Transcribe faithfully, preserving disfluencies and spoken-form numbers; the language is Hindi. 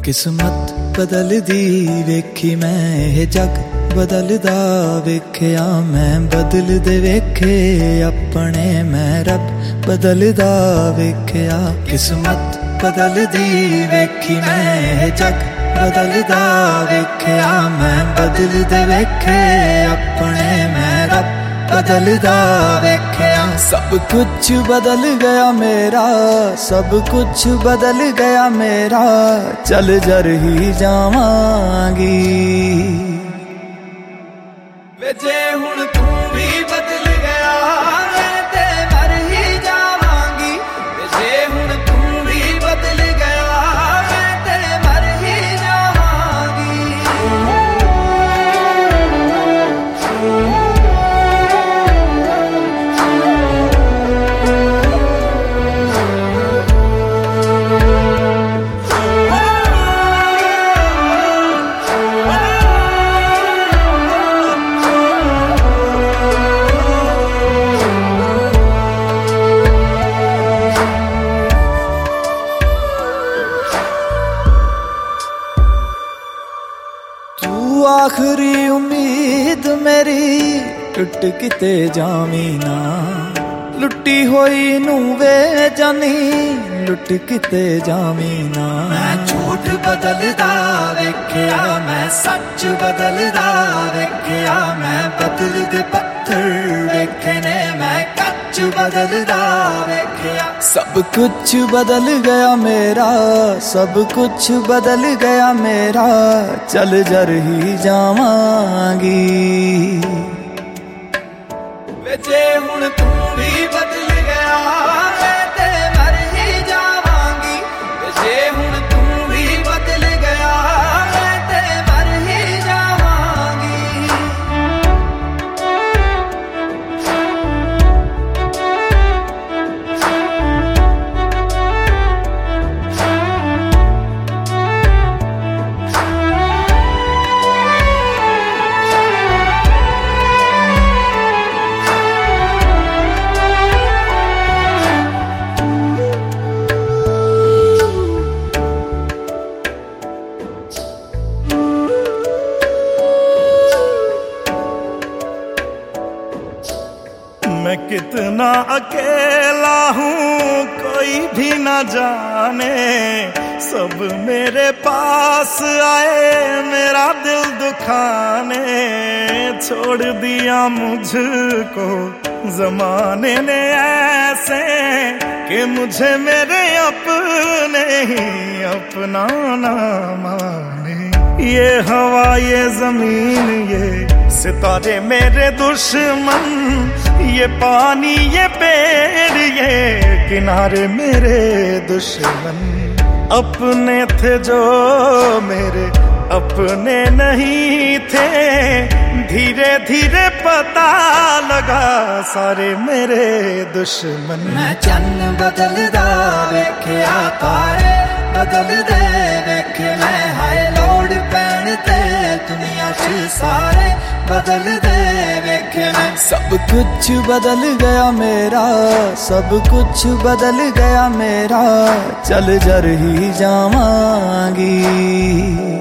किस्मत बदलदी वेखी मैं ये जग बदलदा वेख्या मैं बदलदे वेखे अपने मैं रब बदलदा वेख्या। किस्मत बदलदी वेखी मैं ये जग बदलदा वेख्या मैं बदलदे वेखे अपने मैं रब बदलदा वेख्या। सब कुछ बदल गया मेरा, सब कुछ बदल गया मेरा, चल जर ही जावांगी वे जे हुण तू भी बदल गया मैं ते मर ही जावांगी। वे जे हुण तू भी बदल गया मैं ते मर ही जावांगी। आखिरी उम्मीद मेरी टुट किते जावी ना, लुटी होई नू वे जानी लुट किते जावी ना। मैं झूठ बदलदा वेख्या मैं सच बदलदा वेख्या मैं बदलदे पत्थर वेखे ने मैं कच बदलदा वेख्या। सब कुछ बदल गया मेरा, सब कुछ बदल गया मेरा, चल जर ही जावांगी वे जे हुण तू भी बदल गया मैं ते मर ही जावांगी। वे जे हुण तू भी बदल गया मैं ते मर ही जावांगी। मैं कितना अकेला हूँ कोई भी न जाने, सब मेरे पास आए मेरा दिल दुखाने। छोड़ दिया मुझको जमाने ने ऐसे कि मुझे मेरे अपने ही अपना ना माने। ये हवा ये जमीन ये सितारे मेरे दुश्मन, ये पानी ये पेड़ ये किनारे मेरे दुश्मन। अपने थे जो मेरे अपने नहीं थे, धीरे धीरे पता लगा सारे मेरे दुश्मन। मैं चन्न बदलदा वेख्या तारे बदलदे वेखे मैं, हाय लोड़ पैण ते दुनिया च सारे बदलदे वेखे मैं। सब कुछ बदल गया मेरा, सब कुछ बदल गया मेरा, चल जर ही जावांगी।